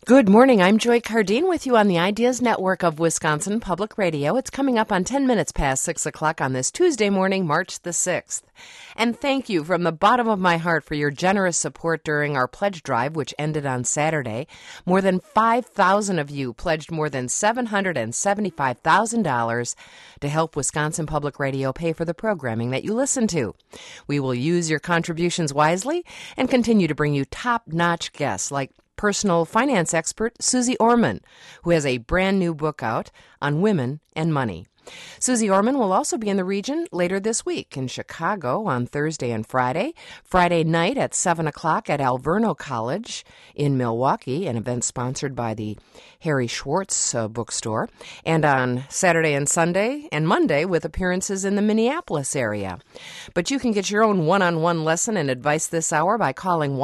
Good morning. I'm Joy Cardine with you on the Ideas Network of Wisconsin Public Radio. It's coming up on 10 minutes past 6 o'clock on this Tuesday morning, March the 6th. And thank you from the bottom of my heart for your generous support during our pledge drive, which ended on Saturday. More than 5,000 of you pledged more than $775,000 to help Wisconsin Public Radio pay for the programming that you listen to. We will use your contributions wisely and continue to bring you top-notch guests like personal finance expert Susie Orman, who has a brand new book out on women and money. Susie Orman will also be in the region later this week in Chicago on Thursday and Friday. Friday night at 7 o'clock at Alverno College in Milwaukee, an event sponsored by the Harry Schwartz bookstore. And on Saturday and Sunday and Monday with appearances in the Minneapolis area. But you can get your own one-on-one lesson and advice this hour by calling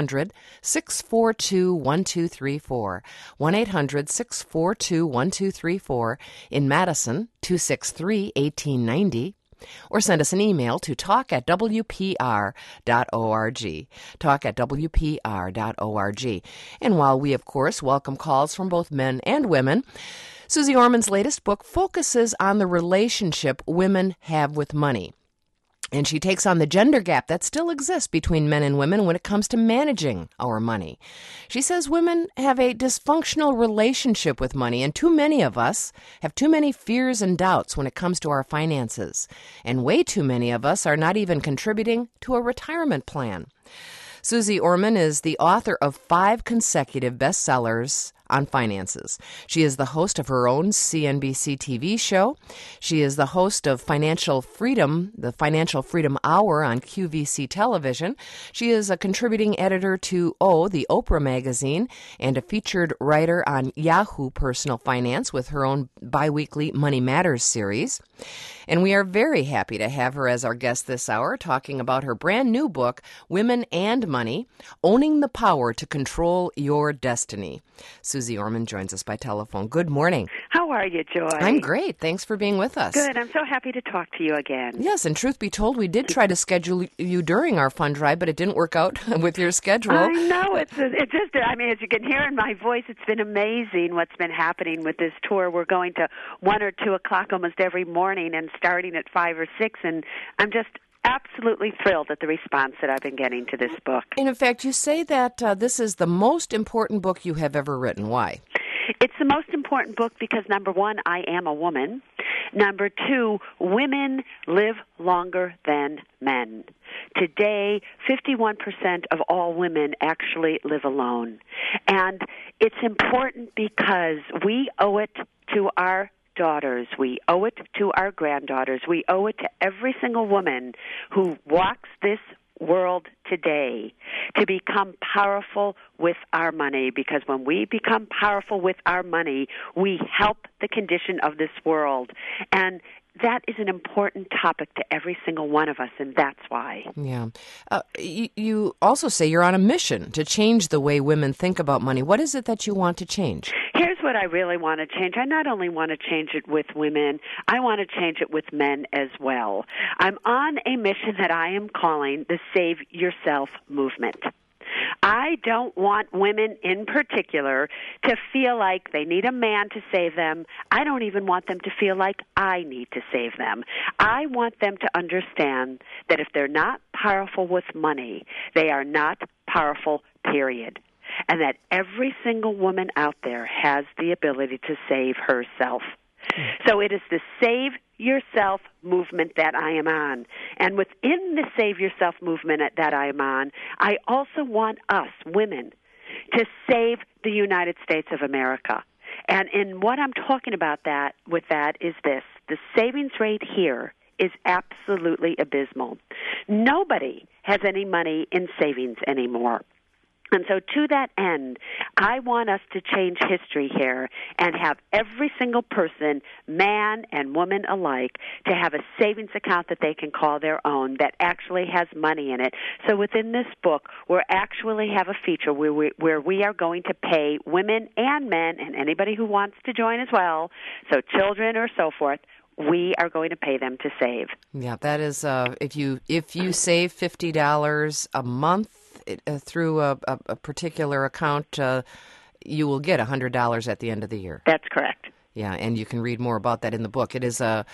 1-800-642-1234. 1-800-642-1234 in Madison, 263-1890, or send us an email to talk@wpr.org, talk@wpr.org. And while we, of course, welcome calls from both men and women, Susie Orman's latest book focuses on the relationship women have with money. And she takes on the gender gap that still exists between men and women when it comes to managing our money. She says women have a dysfunctional relationship with money, and too many of us have too many fears and doubts when it comes to our finances. And way too many of us are not even contributing to a retirement plan. Susie Orman is the author of 5 consecutive bestsellers on finances. She is the host of her own CNBC TV show. She is the host of Financial Freedom, the Financial Freedom Hour on QVC television. She is a contributing editor to the Oprah magazine, and a featured writer on Yahoo Personal Finance with her own biweekly Money Matters series. And we are very happy to have her as our guest this hour, talking about her brand new book, Women and Money, Owning the Power to Control Your Destiny. Susie Orman joins us by telephone. Good morning. How are you, Joy? I'm great. Thanks for being with us. Good. I'm so happy to talk to you again. Yes, and truth be told, we did try to schedule you during our fund drive, but it didn't work out with your schedule. I know. It's just, I mean, as you can hear in my voice, it's been amazing what's been happening with this tour. We're going to 1 or 2 o'clock almost every morning and starting at 5 or 6, and I'm just absolutely thrilled at the response that I've been getting to this book. And in fact, you say that this is the most important book you have ever written. Why? It's the most important book because, number one, I am a woman. Number two, women live longer than men. Today, 51% of all women actually live alone. And it's important because we owe it to our daughters, we owe it to our granddaughters, we owe it to every single woman who walks this world today to become powerful with our money, because when we become powerful with our money, we help the condition of this world. And that is an important topic to every single one of us, and that's why. Yeah. You also say you're on a mission to change the way women think about money. What is it that you want to change? Here's what I really want to change. I not only want to change it with women, I want to change it with men as well. I'm on a mission that I am calling the Save Yourself movement. I don't want women in particular to feel like they need a man to save them. I don't even want them to feel like I need to save them. I want them to understand that if they're not powerful with money, they are not powerful, period. And that every single woman out there has the ability to save herself. So it is the Save Yourself movement that I am on. And within the Save Yourself movement that I am on, I also want us, women, to save the United States of America. And in what I'm talking about with that is this. The savings rate here is absolutely abysmal. Nobody has any money in savings anymore. And so to that end, I want us to change history here and have every single person, man and woman alike, to have a savings account that they can call their own that actually has money in it. So within this book, we actually have a feature where we are going to pay women and men and anybody who wants to join as well, so children or so forth, we are going to pay them to save. Yeah, that is, if you save $50 a month, through a particular account, you will get $100 at the end of the year. That's correct. Yeah, and you can read more about that in the book. It is a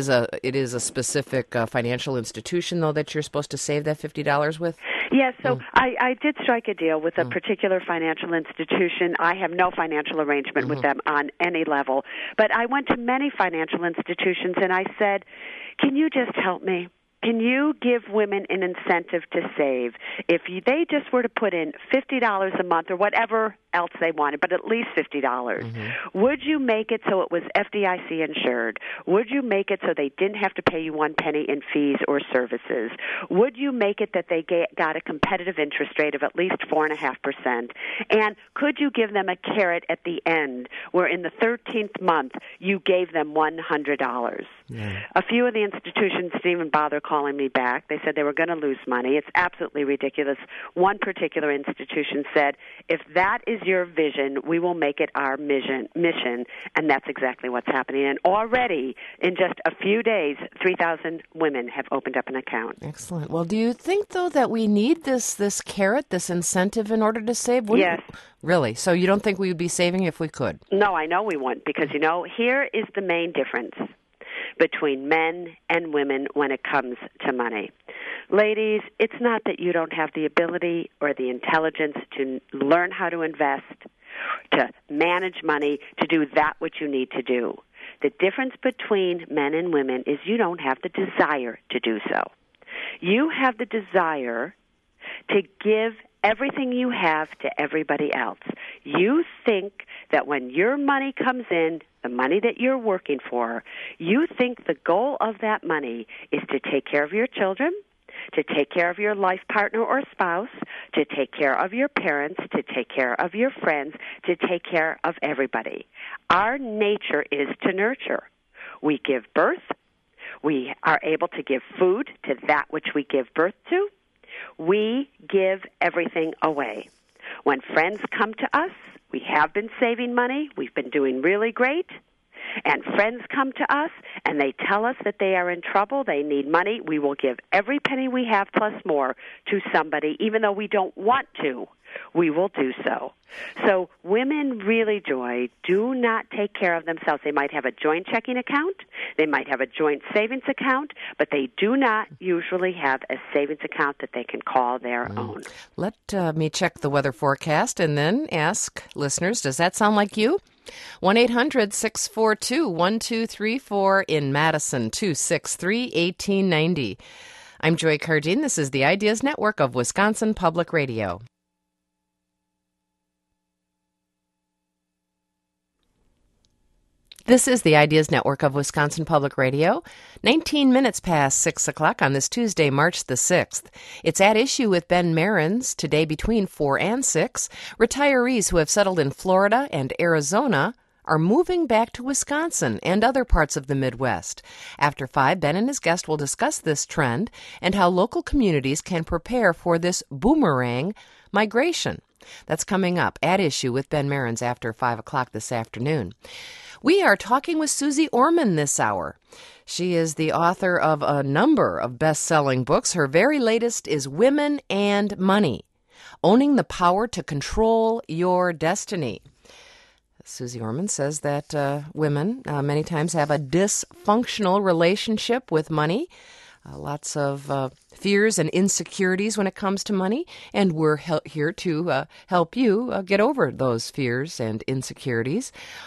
specific financial institution, though, that you're supposed to save that $50 with? Yes, so I did strike a deal with a particular financial institution. I have no financial arrangement with them on any level. But I went to many financial institutions and I said, can you just help me? Can you give women an incentive to save? If they just were to put in $50 a month or whatever else they wanted, but at least $50, would you make it so it was FDIC insured? Would you make it so they didn't have to pay you one penny in fees or services? Would you make it that they got a competitive interest rate of at least 4.5%? And could you give them a carrot at the end where in the 13th month you gave them $100? Yeah. A few of the institutions didn't even bother calling me back. They said they were going to lose money. It's absolutely ridiculous. One particular institution said, if that is your vision, we will make it our mission, and that's exactly what's happening. And already, in just a few days, 3,000 women have opened up an account. Excellent. Well, do you think, though, that we need this carrot, this incentive in order to save? Yes. Really? So you don't think we would be saving if we could? No, I know we won't, because, here is the main difference between men and women when it comes to money. Ladies, it's not that you don't have the ability or the intelligence to learn how to invest, to manage money, to do that which you need to do. The difference between men and women is you don't have the desire to do so. You have the desire to give everything you have to everybody else. You think that when your money comes in, the money that you're working for, you think the goal of that money is to take care of your children, to take care of your life partner or spouse, to take care of your parents, to take care of your friends, to take care of everybody. Our nature is to nurture. We give birth. We are able to give food to that which we give birth to. We give everything away. When friends come to us, we have been saving money. We've been doing really great. And friends come to us, and they tell us that they are in trouble, they need money. We will give every penny we have plus more to somebody, even though we don't want to. We will do so. So women really, Joy, do not take care of themselves. They might have a joint checking account. They might have a joint savings account, but they do not usually have a savings account that they can call their own. Let me check the weather forecast and then ask listeners, does that sound like you? 1-800-642-1234 in Madison, 263-1890. I'm Joy Cardine. This is the Ideas Network of Wisconsin Public Radio. This is the Ideas Network of Wisconsin Public Radio. 19 minutes past 6 o'clock on this Tuesday, March the 6th. It's At Issue with Ben Marins. Today between 4 and 6, retirees who have settled in Florida and Arizona are moving back to Wisconsin and other parts of the Midwest. After 5, Ben and his guest will discuss this trend and how local communities can prepare for this boomerang migration. That's coming up At Issue with Ben Marins after 5 o'clock this afternoon. We are talking with Suze Orman this hour. She is the author of a number of best-selling books. Her very latest is Women and Money, Owning the Power to Control Your Destiny. Suze Orman says that women many times have a dysfunctional relationship with money. Lots of fears and insecurities when it comes to money, and we're here to help you get over those fears and insecurities.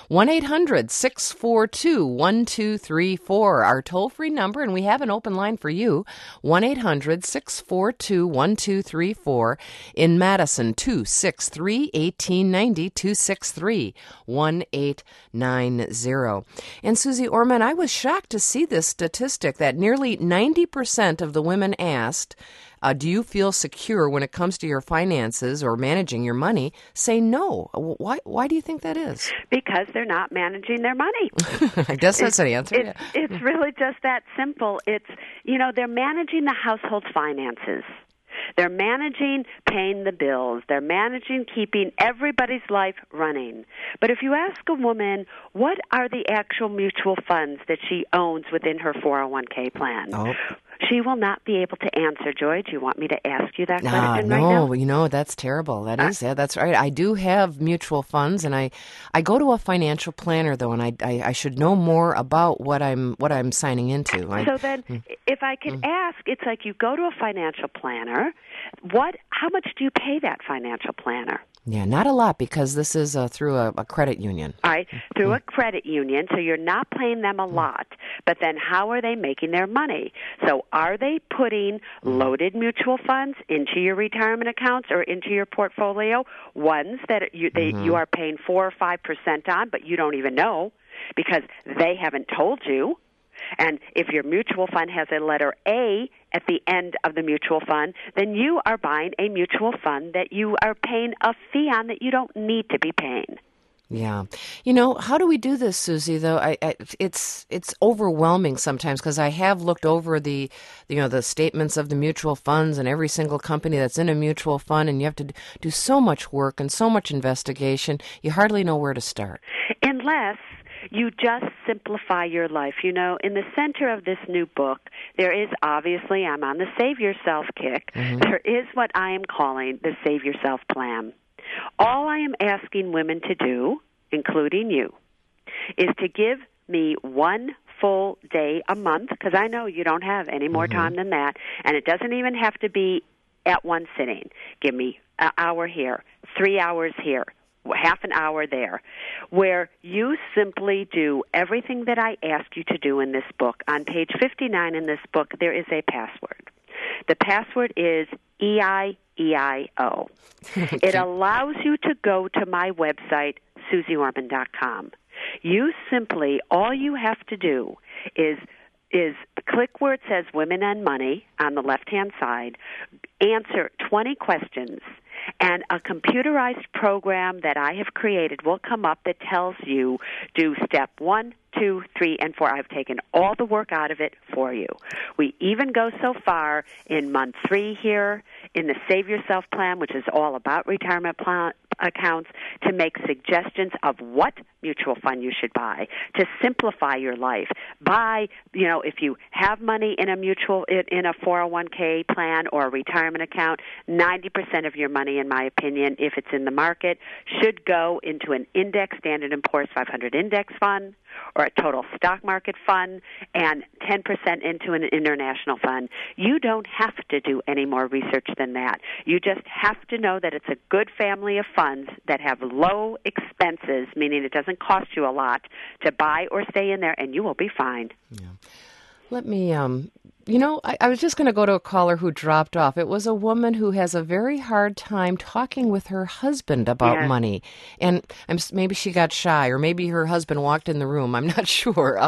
1-800-642-1234, our toll-free number, and we have an open line for you, 1-800-642-1234 in Madison, 263-1890, 263-1890. And Suze Orman, I was shocked to see this statistic that nearly 90% of the women asked, do you feel secure when it comes to your finances or managing your money, say no. Why do you think that is? Because they're not managing their money. I guess that's the answer. It's really just that simple. It's, they're managing the household finances. They're managing paying the bills. They're managing keeping everybody's life running. But if you ask a woman, what are the actual mutual funds that she owns within her 401k plan? She will not be able to answer, Joy. Do you want me to ask you that question right now? No, that's terrible. That's right. I do have mutual funds, and I go to a financial planner though, and I should know more about what I'm signing into. So then, if I could ask, it's like you go to a financial planner. How much do you pay that financial planner? Yeah, not a lot, because this is through a credit union. All right, through a credit union, so you're not paying them a lot. But then how are they making their money? So are they putting loaded mutual funds into your retirement accounts or into your portfolio, ones that you are paying 4 or 5% on, but you don't even know because they haven't told you? And if your mutual fund has a letter A at the end of the mutual fund, then you are buying a mutual fund that you are paying a fee on that you don't need to be paying. Yeah. How do we do this, Susie, though? It's overwhelming sometimes, because I have looked over the statements of the mutual funds and every single company that's in a mutual fund, and you have to do so much work and so much investigation. You hardly know where to start. Unless you just simplify your life. In the center of this new book, there is obviously, I'm on the Save Yourself kick, there is what I am calling the Save Yourself plan. All I am asking women to do, including you, is to give me one full day a month, because I know you don't have any more time than that, and it doesn't even have to be at one sitting. Give me an hour here, 3 hours here, half an hour there, where you simply do everything that I ask you to do in this book. On page 59 in this book, there is a password. The password is EIEIO. It allows you to go to my website, SusieOrman.com. You simply, all you have to do is click where it says Women and Money on the left-hand side, answer 20 questions, and a computerized program that I have created will come up that tells you, do step 1, 2, 3, and 4. I've taken all the work out of it for you. We even go so far in month 3 here in the Save Yourself plan, which is all about retirement plan accounts, to make suggestions of what mutual fund you should buy to simplify your life. Buy, if you have money in a 401k plan or a retirement account, 90% of your money, in my opinion, if it's in the market, should go into an index, Standard & Poor's 500 index fund, or a total stock market fund, and 10% into an international fund. You don't have to do any more research than that. You just have to know that it's a good family of funds that have low expenses, meaning it doesn't cost you a lot to buy or stay in there, and you will be fine. Yeah. Let me, I was just going to go to a caller who dropped off. It was a woman who has a very hard time talking with her husband about money. And maybe she got shy, or maybe her husband walked in the room. I'm not sure.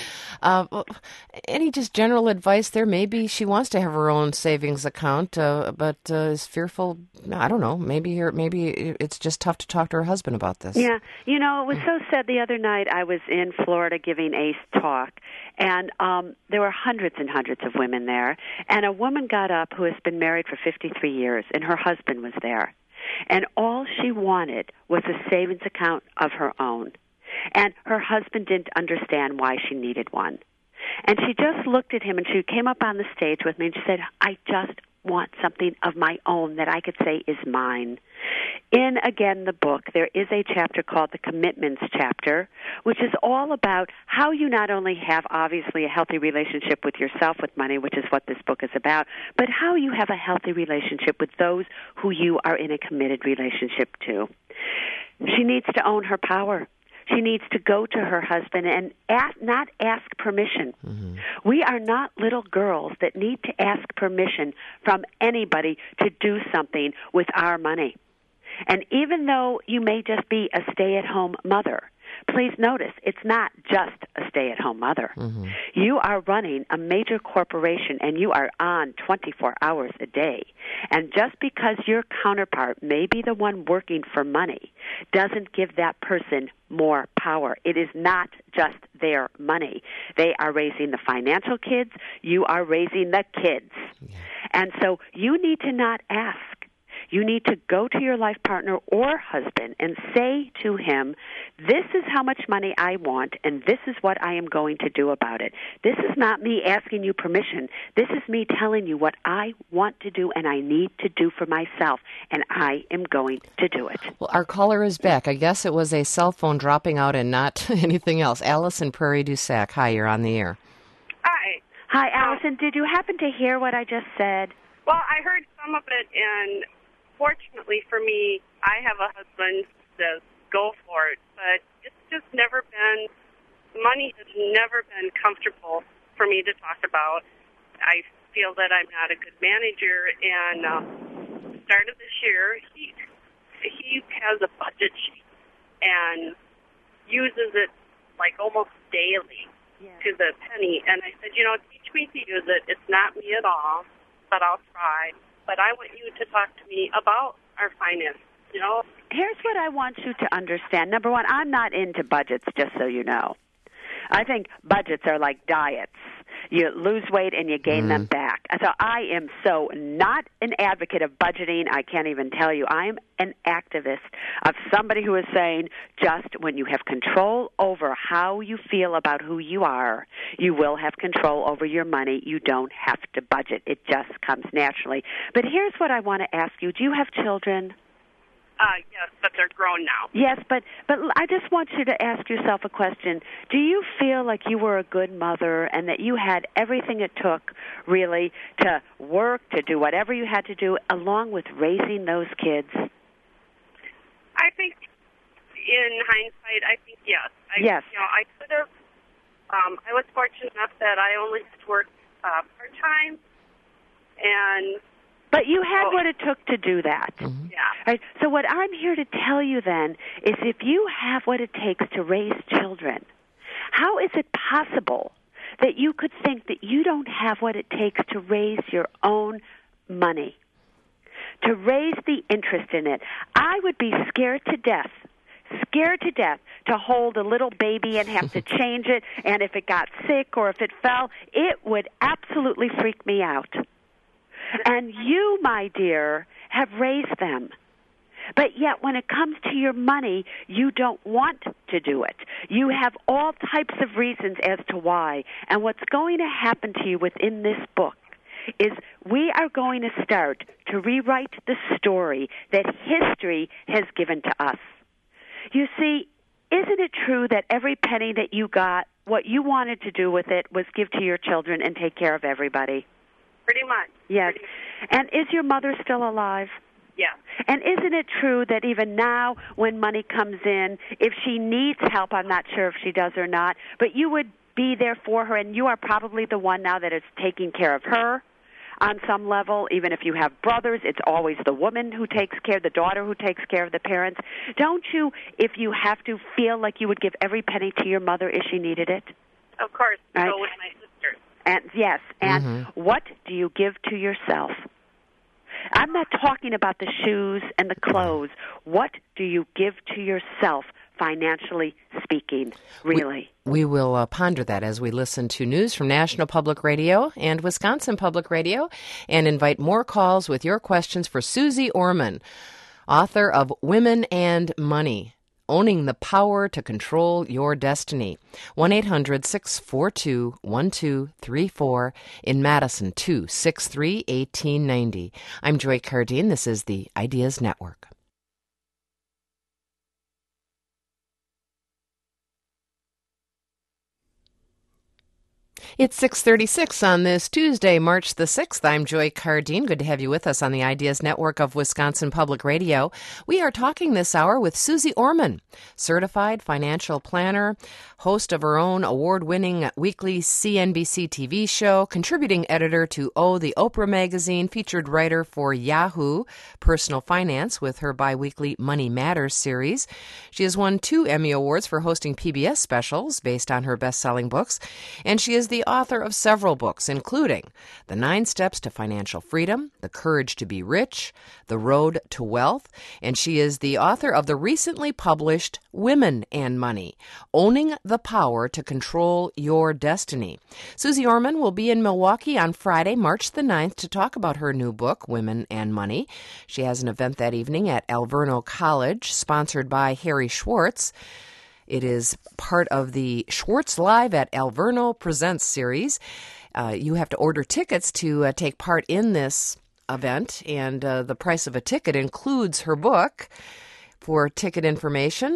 Any just general advice there? Maybe she wants to have her own savings account, but is fearful. I don't know. Maybe it's just tough to talk to her husband about this. Yeah. It was so sad. The other night I was in Florida giving a talk, and there were hundreds and hundreds of women there, and a woman got up who has been married for 53 years, and her husband was there. And all she wanted was a savings account of her own. And her husband didn't understand why she needed one. And she just looked at him, and she came up on the stage with me, and she said, I just want something of my own that I could say is mine. In, again, the book, there is a chapter called the Commitments chapter, which is all about how you not only have, obviously, a healthy relationship with yourself with money, which is what this book is about, but how you have a healthy relationship with those who you are in a committed relationship to. She needs to own her power. She needs to go to her husband and not ask permission. Mm-hmm. We are not little girls that need to ask permission from anybody to do something with our money. And even though you may just be a stay-at-home mother, please notice it's not just a stay-at-home mother. Mm-hmm. You are running a major corporation, and you are on 24 hours a day. And just because your counterpart may be the one working for money doesn't give that person more power. It is not just their money. They are raising the financial kids. You are raising the kids. Yeah. And so you need to not ask. You need to go to your life partner or husband and say to him, This is how much money I want, and this is what I am going to do about it. This is not me asking you permission. This is me telling you what I want to do and I need to do for myself, and I am going to do it. Well, our caller is back. I guess it was a cell phone dropping out and not anything else. Allison Prairie du Sac. Hi, you're on the air. Hi. Hi, Allison. Did you happen to hear what I just said? Well, I heard some of it, and fortunately for me, I have a husband who says, go for it, but it's just never been, money has never been comfortable for me to talk about. I feel that I'm not a good manager, and start of this year, he has a budget sheet and uses it like almost daily to the penny. And I said, teach me to use it. It's not me at all, but I'll try. But I want you to talk to me about our finances, Here's what I want you to understand. Number one, I'm not into budgets, just so you know. I think budgets are like diets. You lose weight and you gain them back. So I am so not an advocate of budgeting. I can't even tell you. I am an activist of somebody who is saying just when you have control over how you feel about who you are, you will have control over your money. You don't have to budget. It just comes naturally. But here's what I want to ask you. Do you have children? Yes, but they're grown now. Yes, but I just want you to ask yourself a question. Do you feel like you were a good mother and that you had everything it took, really, to work, to do whatever you had to do, along with raising those kids? I think, in hindsight, yes. Yes. I could have, I was fortunate enough that I only had to work part-time, and... But you had what it took to do that. Mm-hmm. Yeah. Right? So what I'm here to tell you then is if you have what it takes to raise children, how is it possible that you could think that you don't have what it takes to raise your own money, to raise the interest in it? I would be scared to death to hold a little baby and have to change it, and if it got sick or if it fell, it would absolutely freak me out. And you, my dear, have raised them. But yet when it comes to your money, you don't want to do it. You have all types of reasons as to why. And what's going to happen to you within this book is we are going to start to rewrite the story that history has given to us. You see, isn't it true that every penny that you got, what you wanted to do with it was give to your children and take care of everybody? Pretty much. Yes. And is your mother still alive? Yeah. And isn't it true that even now when money comes in, if she needs help, I'm not sure if she does or not, but you would be there for her, and you are probably the one now that is taking care of her on some level. Even if you have brothers, it's always the woman who takes care, the daughter who takes care of the parents. Don't you, if you have to, feel like you would give every penny to your mother if she needed it? Of course. Right? So with my sister. And yes, and what do you give to yourself? I'm not talking about the shoes and the clothes. What do you give to yourself, financially speaking, really? We will ponder that as we listen to news from National Public Radio and Wisconsin Public Radio and invite more calls with your questions for Suze Orman, author of Women and Money, Owning the Power to Control Your Destiny. 1-800-642-1234. In Madison, 263-1890. I'm Joy Cardine. This is the Ideas Network. It's 6:36 on this Tuesday, March the 6th. I'm Joy Cardine. Good to have you with us on the Ideas Network of Wisconsin Public Radio. We are talking this hour with Suze Orman, certified financial planner, host of her own award-winning weekly CNBC TV show, contributing editor to the Oprah magazine, featured writer for Yahoo Personal Finance with her biweekly Money Matters series. She has won 2 Emmy Awards for hosting PBS specials based on her best-selling books, and she is the author of several books, including The 9 Steps to Financial Freedom, The Courage to be Rich, The Road to Wealth, and she is the author of the recently published Women and Money, Owning the Power to Control Your Destiny. Suze Orman will be in Milwaukee on Friday, March the 9th, to talk about her new book, Women and Money. She has an event that evening at Alverno College, sponsored by Harry Schwartz. It is part of the Schwartz Live at Alverno Presents series. You have to order tickets to take part in this event, and the price of a ticket includes her book. For ticket information,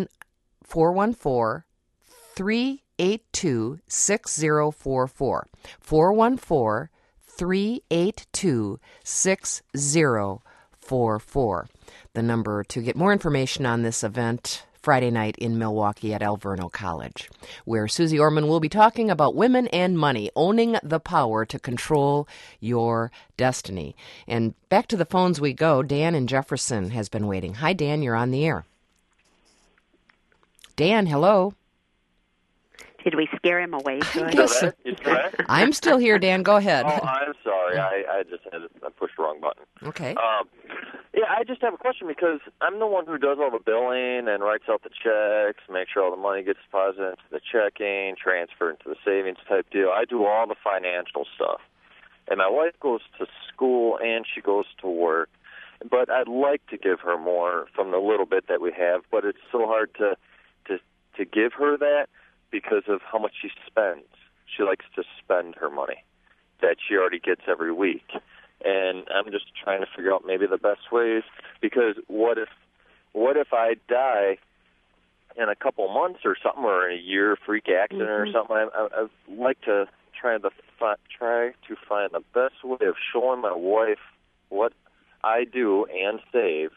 414-382-6044. 414-382-6044. The number to get more information on this event Friday night in Milwaukee at Alverno College, where Susie Orman will be talking about women and money, owning the power to control your destiny. And back to the phones we go. Dan in Jefferson has been waiting. Hi, Dan, you're on the air. Dan, hello. Did we scare him away? I'm still here, Dan. Go ahead. Oh, I'm sorry. I pushed the wrong button. Okay. Yeah, I just have a question because I'm the one who does all the billing and writes out the checks, make sure all the money gets deposited into the checking, transferred into the savings type deal. I do all the financial stuff. And my wife goes to school and she goes to work. But I'd like to give her more from the little bit that we have, but it's so hard to give her that because of how much she spends. She likes to spend her money that she already gets every week. And I'm just trying to figure out maybe the best ways, because what if I die in a couple months or something, or in a year, freak accident or something? I'd like to try to find the best way of showing my wife what I do and save.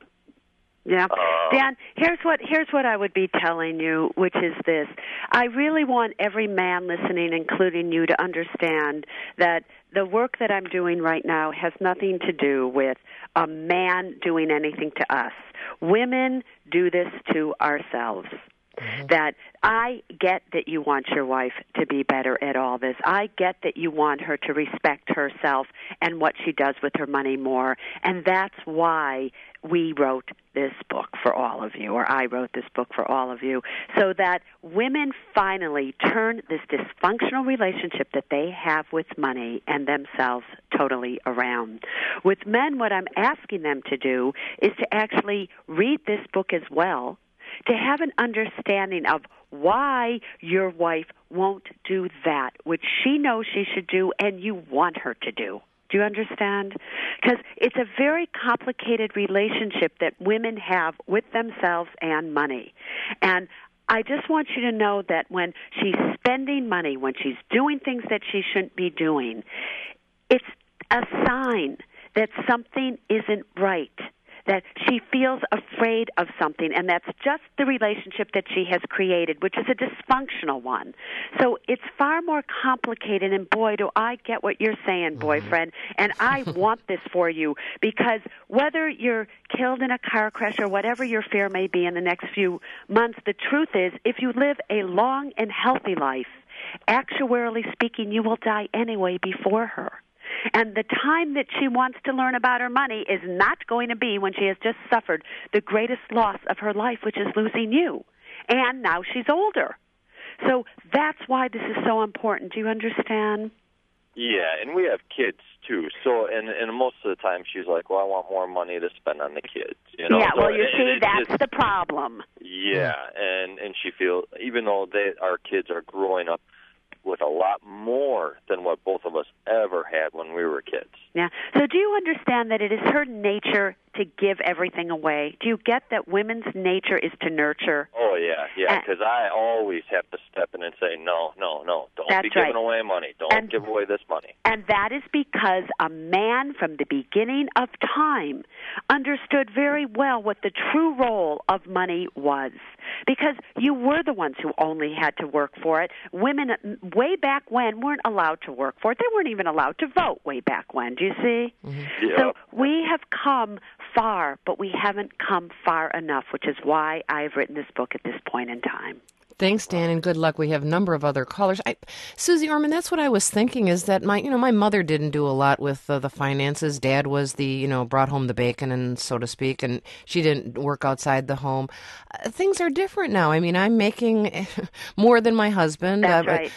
Yeah. Dan, here's what I would be telling you, which is this. I really want every man listening, including you, to understand that the work that I'm doing right now has nothing to do with a man doing anything to us. Women do this to ourselves. Mm-hmm. That I get that you want your wife to be better at all this. I get that you want her to respect herself and what she does with her money more. And that's why we wrote this book for all of you, or I wrote this book for all of you, so that women finally turn this dysfunctional relationship that they have with money and themselves totally around. With men, what I'm asking them to do is to actually read this book as well, to have an understanding of why your wife won't do that, which she knows she should do and you want her to do. Do you understand? Because it's a very complicated relationship that women have with themselves and money. And I just want you to know that when she's spending money, when she's doing things that she shouldn't be doing, it's a sign that something isn't right, that she feels afraid of something, and that's just the relationship that she has created, which is a dysfunctional one. So it's far more complicated, and boy, do I get what you're saying, boyfriend, and I want this for you, because whether you're killed in a car crash or whatever your fear may be in the next few months, the truth is, if you live a long and healthy life, actuarially speaking, you will die anyway before her. And the time that she wants to learn about her money is not going to be when she has just suffered the greatest loss of her life, which is losing you. And now she's older. So that's why this is so important. Do you understand? Yeah, and we have kids, too. So, and most of the time she's like, well, I want more money to spend on the kids. You know? Yeah, so, well, you see, that's the problem. Yeah, and she feels, even though our kids are growing up with a lot more than what both of us ever had when we were kids. Yeah. So do you understand that it is her nature to give everything away? Do you get that women's nature is to nurture? Oh, yeah, because I always have to step in and say, no, don't be giving away money. Don't give away this money. And that is because a man from the beginning of time understood very well what the true role of money was, because you were the ones who only had to work for it. Women way back when weren't allowed to work for it. They weren't even allowed to vote way back when. Do you see? Mm-hmm. Yeah. So we have come far, but we haven't come far enough, which is why I've written this book at this point in time. Thanks, Dan, and good luck. We have a number of other callers. Susie Orman, that's what I was thinking, is that my mother didn't do a lot with the finances. Dad was brought home the bacon, and so to speak, and she didn't work outside the home. Things are different now. I mean, I'm making more than my husband. That's right.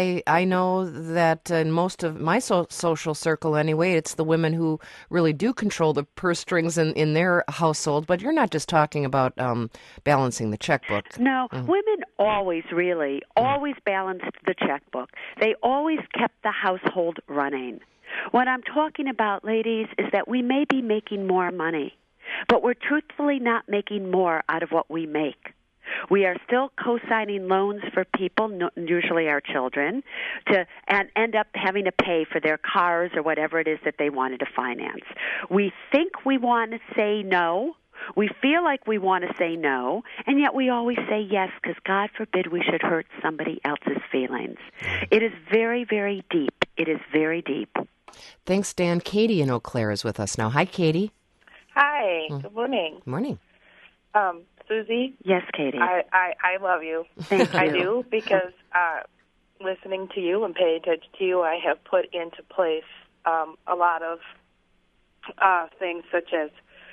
I know that in most of my social circle anyway, it's the women who really do control the purse strings in in their household, but you're not just talking about balancing the checkbook. No, women always balanced the checkbook. They always kept the household running. What I'm talking about, ladies, is that we may be making more money, but we're truthfully not making more out of what we make. We are still co-signing loans for people, usually our children, and end up having to pay for their cars or whatever it is that they wanted to finance. We think we want to say no. We feel like we want to say no, and yet we always say yes because God forbid we should hurt somebody else's feelings. It is very, very deep. It is very deep. Thanks, Dan. Katie in Eau Claire is with us now. Hi, Katie. Hi. Good morning. Morning. Susie? Yes, Katie. I love you. Thank you. I do, because listening to you and paying attention to you, I have put into place a lot of things such as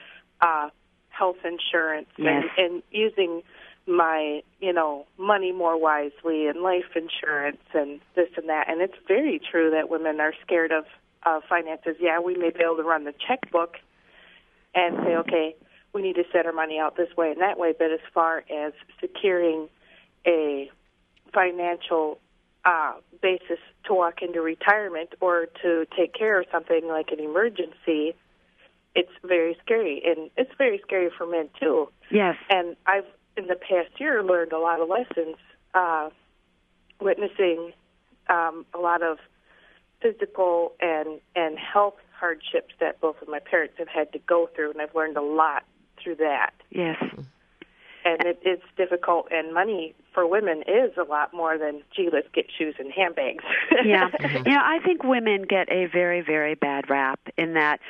health insurance and using my, money more wisely and life insurance and this and that. And it's very true that women are scared of finances. Yeah, we may be able to run the checkbook and say, okay, we need to set our money out this way and that way, but as far as securing a financial basis to walk into retirement or to take care of something like an emergency, it's very scary. And it's very scary for men, too. Yes. And I've, in the past year, learned a lot of lessons, witnessing a lot of physical and health hardships that both of my parents have had to go through, and I've learned a lot through that. Yes. And it's difficult, and money for women is a lot more than, gee, let's get shoes and handbags. Yeah. I think women get a very, very bad rap in that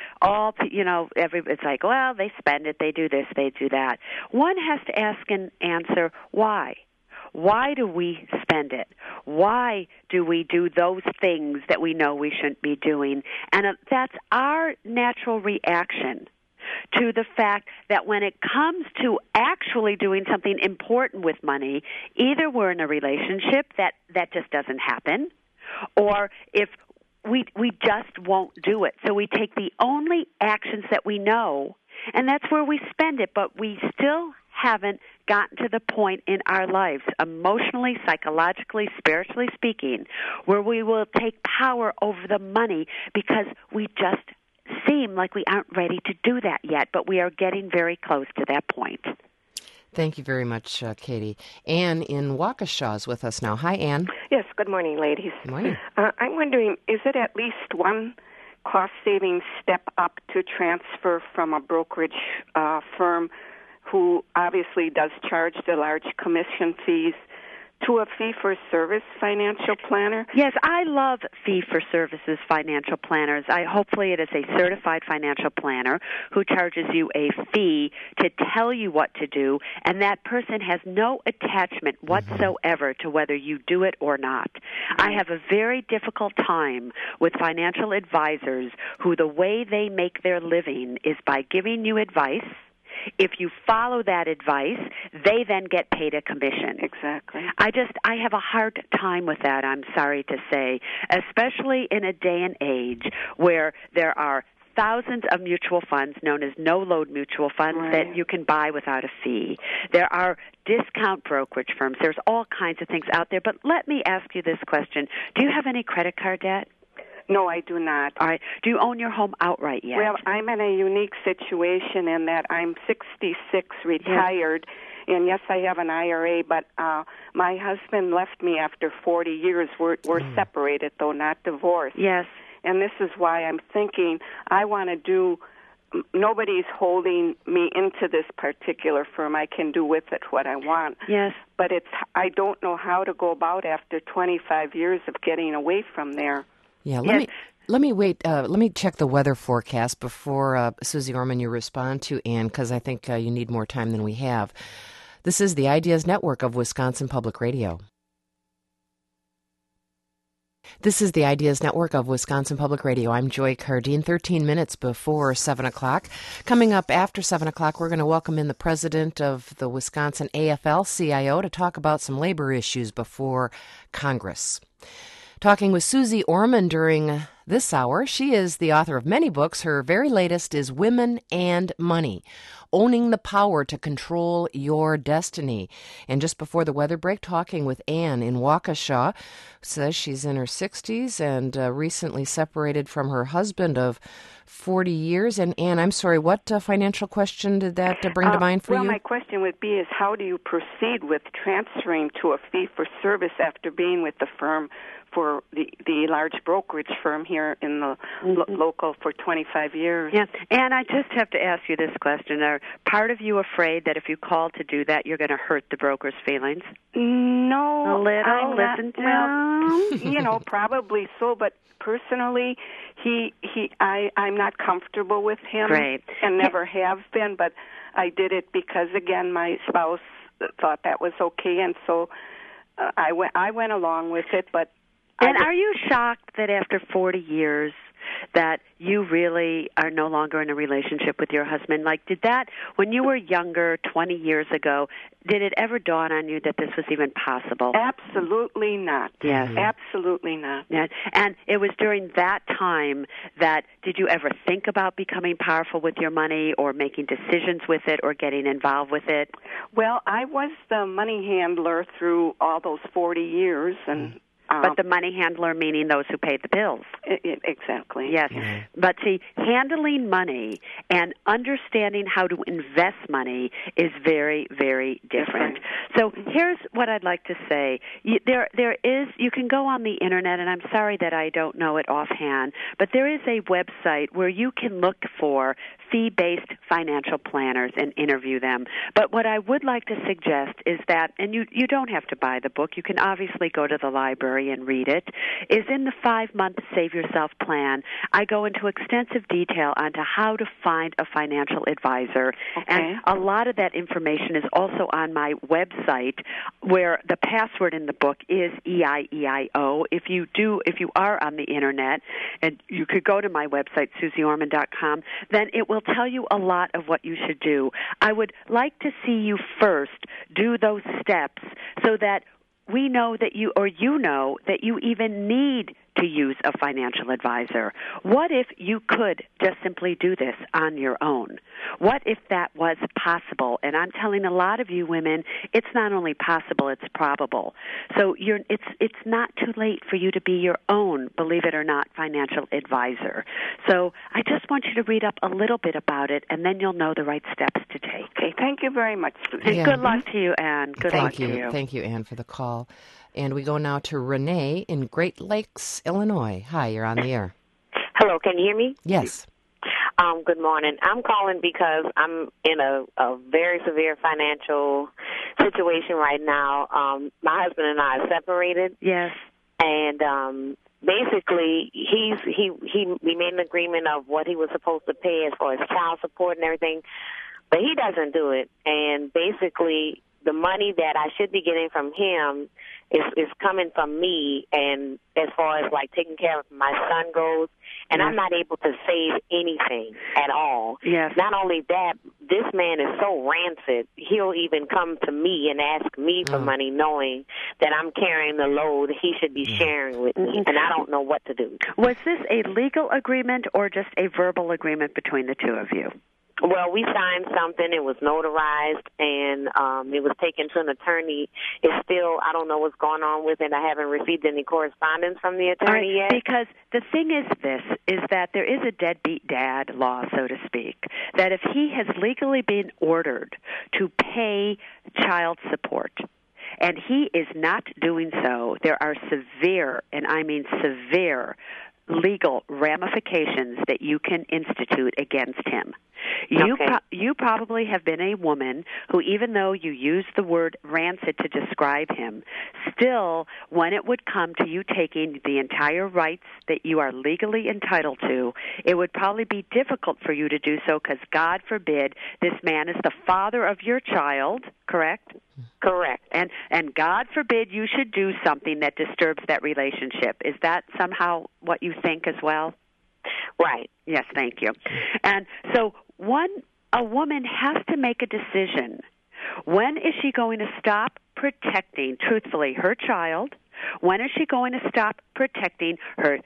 it's like, well, they spend it, they do this, they do that. One has to ask and answer why. Why do we spend it? Why do we do those things that we know we shouldn't be doing? And that's our natural reaction to the fact that when it comes to actually doing something important with money, either we're in a relationship that just doesn't happen, or if we just won't do it. So we take the only actions that we know, and that's where we spend it, but we still haven't gotten to the point in our lives, emotionally, psychologically, spiritually speaking, where we will take power over the money because we just seem like we aren't ready to do that yet, but we are getting very close to that point. Thank you very much, Katie. Anne in Waukesha is with us now. Hi, Anne. Yes, good morning, ladies. Good morning. I'm wondering, is it at least one cost-saving step up to transfer from a brokerage firm who obviously does charge the large commission fees to a fee-for-service financial planner? Yes, I love fee-for-services financial planners. Hopefully it is a certified financial planner who charges you a fee to tell you what to do, and that person has no attachment whatsoever to whether you do it or not. I have a very difficult time with financial advisors who the way they make their living is by giving you advice. If you follow that advice, they then get paid a commission. Exactly. I have a hard time with that, I'm sorry to say, especially in a day and age where there are thousands of mutual funds known as no-load mutual funds that you can buy without a fee. There are discount brokerage firms. There's all kinds of things out there. But let me ask you this question. Do you have any credit card debt? No, I do not. All right. Do you own your home outright yet? Well, I'm in a unique situation in that I'm 66, retired, and yes, I have an IRA, but my husband left me after 40 years. We're separated, though not divorced. Yes. And this is why I'm thinking I want to do, nobody's holding me into this particular firm. I can do with it what I want. Yes. But I don't know how to go about after 25 years of getting away from there. Yeah, let me wait. Let me check the weather forecast before, Susie Orman, you respond to Ann, because I think you need more time than we have. This is the Ideas Network of Wisconsin Public Radio. This is the Ideas Network of Wisconsin Public Radio. I'm Joy Cardine, 13 minutes before 7 o'clock. Coming up after 7 o'clock, we're going to welcome in the president of the Wisconsin AFL-CIO to talk about some labor issues before Congress. Talking with Susie Orman during this hour. She is the author of many books. Her very latest is Women and Money, Owning the Power to Control Your Destiny. And just before the weather break, talking with Anne in Waukesha, says she's in her 60s and recently separated from her husband of 40 years. And Anne, I'm sorry, what financial question did that bring to mind for you? Well, my question would be is how do you proceed with transferring to a fee-for-service after being with the firm for the large brokerage firm here in the local for 25 years? Yeah, and I just have to ask you this question. Are part of you afraid that if you call to do that, you're going to hurt the broker's feelings? No. A little? Listen to well, probably so, but personally, I'm not comfortable with him. Great. And never have been, but I did it because, again, my spouse thought that was okay, and so I went along with it, but And are you shocked that after 40 years that you really are no longer in a relationship with your husband? Like, did that, when you were younger, 20 years ago, did it ever dawn on you that this was even possible? Absolutely not. Yes. Absolutely not. Yeah. And it was during that time that, did you ever think about becoming powerful with your money or making decisions with it or getting involved with it? Well, I was the money handler through all those 40 years, and but the money handler meaning those who paid the bills. Exactly. Yes. Mm-hmm. But see, handling money and understanding how to invest money is very, very different. So here's what I'd like to say. There is, you can go on the Internet, and I'm sorry that I don't know it offhand, but there is a website where you can look for fee-based financial planners and interview them. But what I would like to suggest is that, and you don't have to buy the book, you can obviously go to the library and read it, is in the 5-month Save Yourself plan. I go into extensive detail onto how to find a financial advisor. Okay. And a lot of that information is also on my website, where the password in the book is EIEIO. If you are on the Internet, and you could go to my website, SusieOrman.com, then it will tell you a lot of what you should do. I would like to see you first do those steps so that we know that you know that you even need to use a financial advisor. What if you could just simply do this on your own? What if that was possible? And I'm telling a lot of you women, it's not only possible, it's probable. So it's not too late for you to be your own, believe it or not, financial advisor. So I just want you to read up a little bit about it, and then you'll know the right steps to take. Okay, thank you very much, Susie. And good luck to you, Anne. Good luck to you. Thank you, Anne, for the call. And we go now to Renee in Great Lakes, Illinois. Hi, you're on the air. Hello, can you hear me? Yes. Good morning. I'm calling because I'm in a very severe financial situation right now. My husband and I are separated. Yes. And basically, we made an agreement of what he was supposed to pay as far as child support and everything, but he doesn't do it. And basically, the money that I should be getting from him is coming from me, and as far as like taking care of my son goes, and I'm not able to save anything at all. Yes. Not only that, this man is so rancid, he'll even come to me and ask me for money knowing that I'm carrying the load he should be sharing with me, and I don't know what to do. Was this a legal agreement or just a verbal agreement between the two of you? Well, we signed something. It was notarized, and it was taken to an attorney. It's still, I don't know what's going on with it. I haven't received any correspondence from the attorney yet. Because the thing is that there is a deadbeat dad law, so to speak, that if he has legally been ordered to pay child support, and he is not doing so, there are severe, and I mean severe, legal ramifications that you can institute against him. You probably have been a woman who, even though you use the word rancid to describe him, still, when it would come to you taking the entire rights that you are legally entitled to, it would probably be difficult for you to do so because, God forbid, this man is the father of your child, correct? Correct. And God forbid you should do something that disturbs that relationship. Is that somehow what you think as well? Right. Yes, thank you. And so a woman has to make a decision. When is she going to stop protecting, truthfully, her child? When is she going to stop protecting her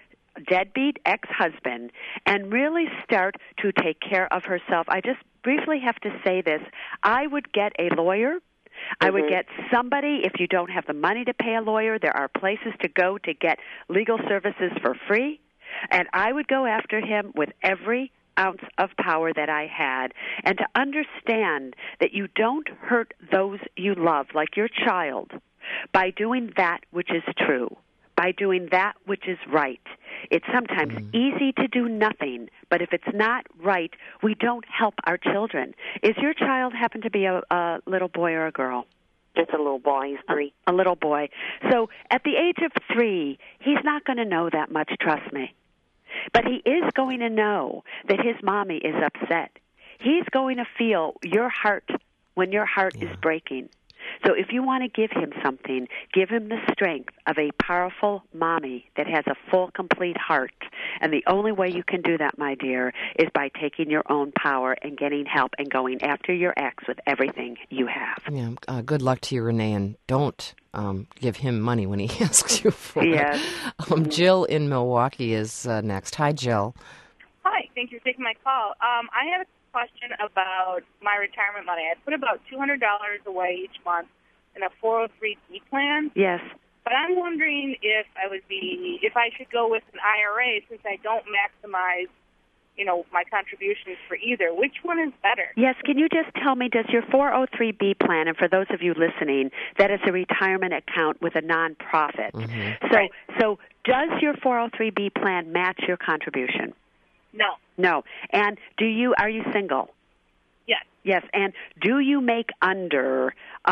deadbeat ex-husband and really start to take care of herself, I just briefly have to say this. I would get a lawyer. I would get somebody. If you don't have the money to pay a lawyer, there are places to go to get legal services for free. And I would go after him with every ounce of power that I had, and to understand that you don't hurt those you love, like your child, by doing that which is true, by doing that which is right. It's sometimes easy to do nothing, but if it's not right, we don't help our children. Is your child happen to be a little boy or a girl? It's a little boy. He's 3. A little boy. So at the age of 3, he's not going to know that much, trust me. But he is going to know that his mommy is upset. He's going to feel your heart when your heart is breaking. So if you want to give him something, give him the strength of a powerful mommy that has a full, complete heart. And the only way you can do that, my dear, is by taking your own power and getting help and going after your ex with everything you have. Yeah, good luck to you, Renee, and don't give him money when he asks you for it. Jill in Milwaukee is next. Hi, Jill. Hi, thank you for taking my call. I have a question about my retirement money. I put about $200 away each month in a 403b plan. Yes. But I'm wondering if I should go with an IRA, since I don't maximize, my contributions for either. Which one is better? Yes, can you just tell me, does your 403b plan, and for those of you listening, that is a retirement account with a nonprofit. So does your 403b plan match your contribution? No. And are you single? Yes. Yes. And do you make under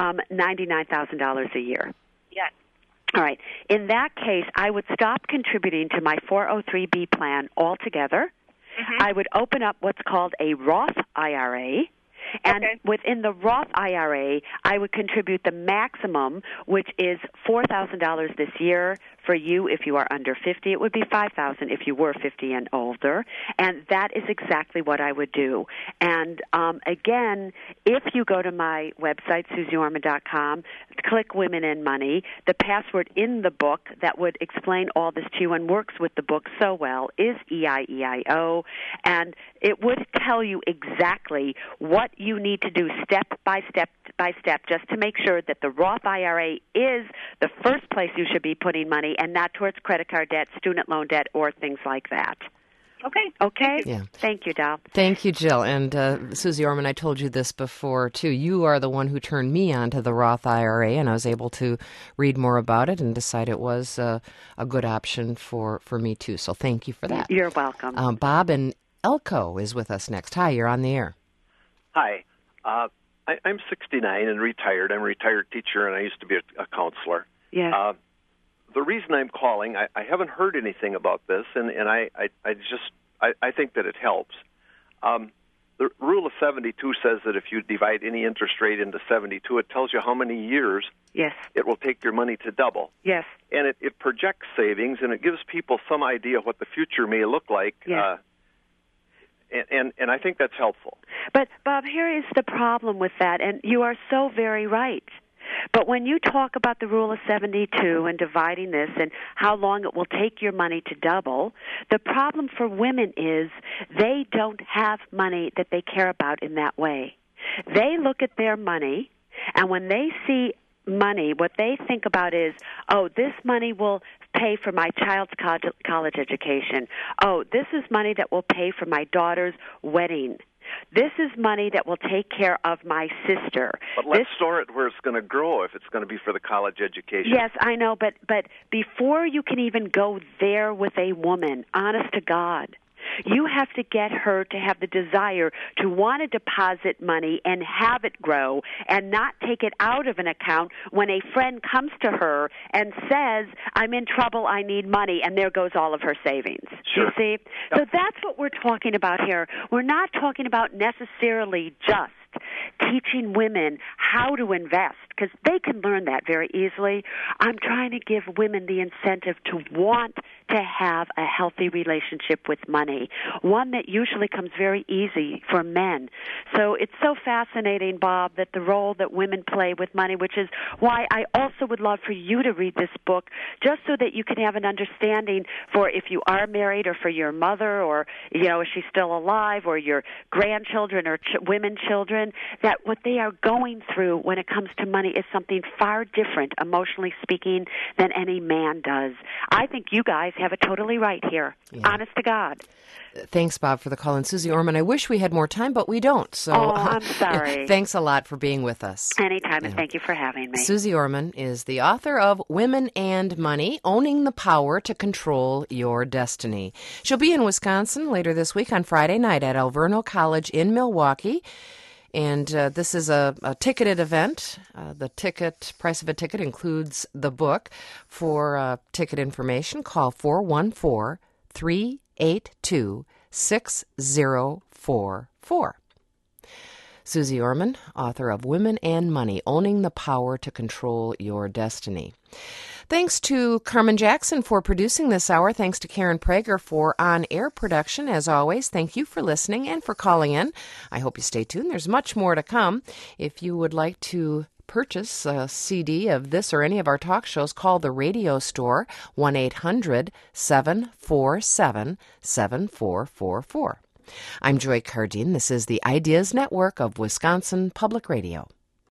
$99,000 a year? Yes. All right. In that case, I would stop contributing to my 403b plan altogether. I would open up what's called a Roth IRA. And within the Roth IRA, I would contribute the maximum, which is $4,000 this year. For you, if you are under 50, it would be $5,000 if you were 50 and older. And that is exactly what I would do. And again, if you go to my website, SusieOrman.com, click Women and Money, the password in the book that would explain all this to you and works with the book so well is EIEIO. And it would tell you exactly what you need to do step by step just to make sure that the Roth IRA is the first place you should be putting money and not towards credit card debt, student loan debt, or things like that. Okay? Yeah. Thank you, Dal. Thank you, Jill. And Susie Orman, I told you this before, too. You are the one who turned me on to the Roth IRA, and I was able to read more about it and decide it was a good option for me, too. So thank you for that. You're welcome. Bob in Elko is with us next. Hi, you're on the air. Hi. I'm 69 and retired. I'm a retired teacher, and I used to be a counselor. Yes. The reason I'm calling, I haven't heard anything about this, and I think that it helps. The Rule of 72 says that if you divide any interest rate into 72, it tells you how many years it will take your money to double. Yes. And it projects savings, and it gives people some idea what the future may look like. Yes. And I think that's helpful. But, Bob, here is the problem with that, and you are so very right. But when you talk about the Rule of 72 and dividing this and how long it will take your money to double, the problem for women is they don't have money that they care about in that way. They look at their money, and when they see money, what they think about is, oh, this money will pay for my child's college education. Oh, this is money that will pay for my daughter's wedding. This is money that will take care of my sister. But let's store it where it's going to grow if it's going to be for the college education. Yes, I know, but before you can even go there with a woman, honest to God, you have to get her to have the desire to want to deposit money and have it grow and not take it out of an account when a friend comes to her and says, I'm in trouble, I need money, and there goes all of her savings. Sure. You see? Yep. So that's what we're talking about here. We're not talking about necessarily just teaching women how to invest, because they can learn that very easily. I'm trying to give women the incentive to want to have a healthy relationship with money, one that usually comes very easy for men. So it's so fascinating, Bob, that the role that women play with money, which is why I also would love for you to read this book, just so that you can have an understanding for if you are married, or for your mother, or, you know, is she still alive, or your grandchildren or women children, that what they are going through when it comes to money is something far different, emotionally speaking, than any man does. I think you guys have it totally right here. Yeah. Honest to God. Thanks, Bob, for the call. And Susie Orman, I wish we had more time, but we don't. So I'm sorry. Thanks a lot for being with us. Anytime, and thank you for having me. Susie Orman is the author of Women and Money, Owning the Power to Control Your Destiny. She'll be in Wisconsin later this week on Friday night at Alverno College in Milwaukee. And this is a ticketed event. The price of a ticket includes the book. For ticket information, call 414-382-6044. Susie Orman, author of Women and Money, Owning the Power to Control Your Destiny. Thanks to Carmen Jackson for producing this hour. Thanks to Karen Prager for on-air production. As always, thank you for listening and for calling in. I hope you stay tuned. There's much more to come. If you would like to purchase a CD of this or any of our talk shows, call the radio store, 1-800-747-7444. I'm Joy Cardine. This is the Ideas Network of Wisconsin Public Radio.